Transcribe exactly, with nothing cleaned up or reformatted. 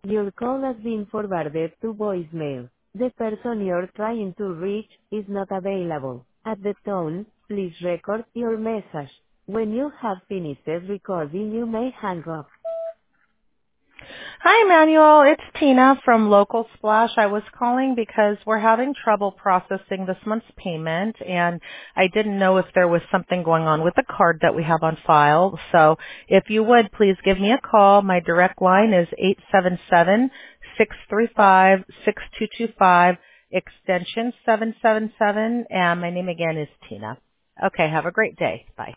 Your call has been forwarded to voicemail. The person you're trying to reach is not available. At the tone, please record your message. When you have finished recording, you may hang up. Hi, Emmanuel. It's Tina from Local Splash. I was calling because we're having trouble processing this month's payment, and I didn't know if there was something going on with the card that we have on file. So if you would, please give me a call. My direct line is eight seven seven, six three five, six two two five, extension seven seven seven, and my name again is Tina. Okay, have a great day. Bye.